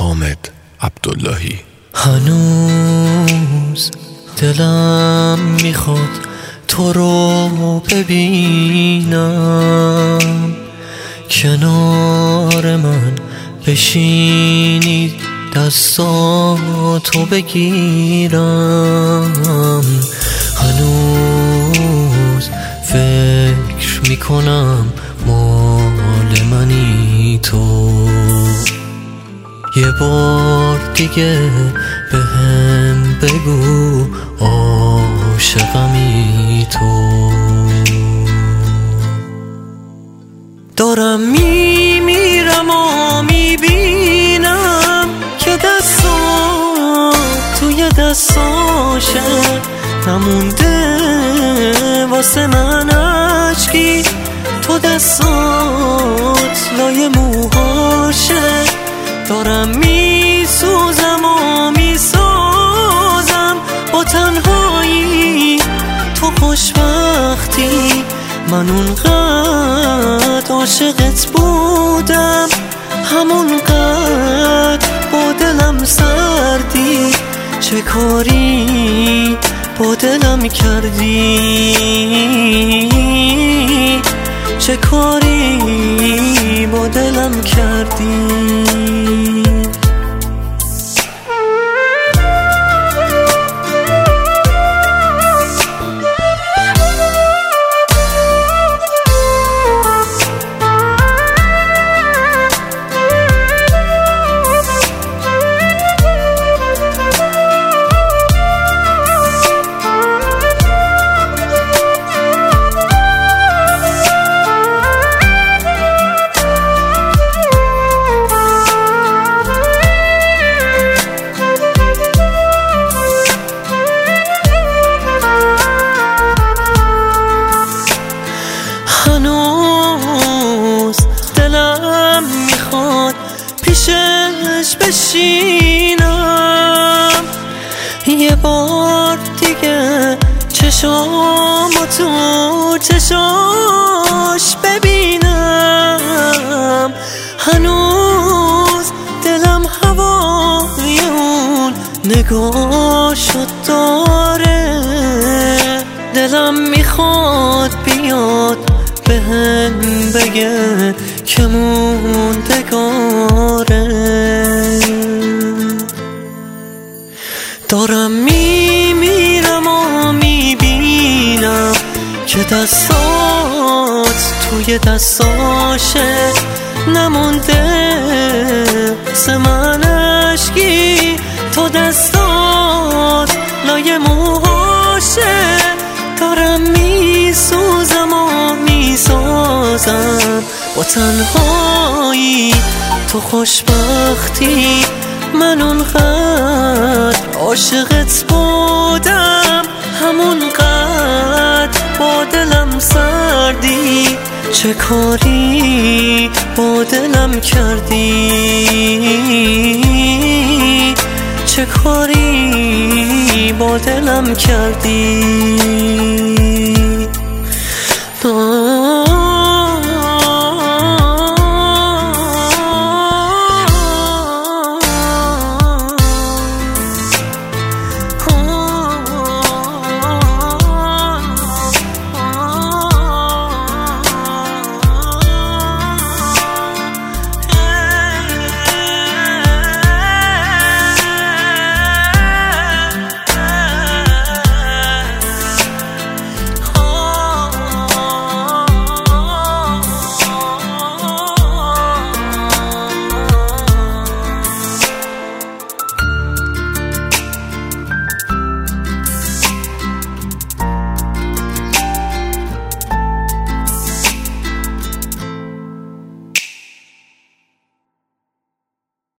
حامد عبداللهی. هنوز دلم میخواد تو رو ببینم، کنار من بشینی دستاتو بگیرم. هنوز فکر میکنم مال منی تو، یه بار دیگه بهم بگو عاشقمی تو. دارم میمیرم و میبینم که دستات توی دستاشه، نمونده واسه من عشقی، تو دستات لای موهاشه. دارم میسوزم و میسازم با تنهایی، تو خوشبختی، من اونقدر عاشقت بودم، همونقدر با دلم سردی، چه کاری با دلم کردی، چه کاری با دلم کردی. هنوز دلم میخواد پیشش بشینم، یه بار دیگه چشامو چشاش ببینم. هنوز دلم هوای اون نگاهشو داره، دلم میخواد بیاد بهم بگه که موندگاره. دارم میمیرم و میبینم که دستات توی دستاشه، نمونده سه من عشقی، تو دستات لای موهاشه. دارم میسوزم و میسازم با تنهایی، تو خوشبختی، من اونقدر عاشقت بودم، همونقدر با دلم سردی، چه کاری با دلم کردی، چه کاری با دلم کردی.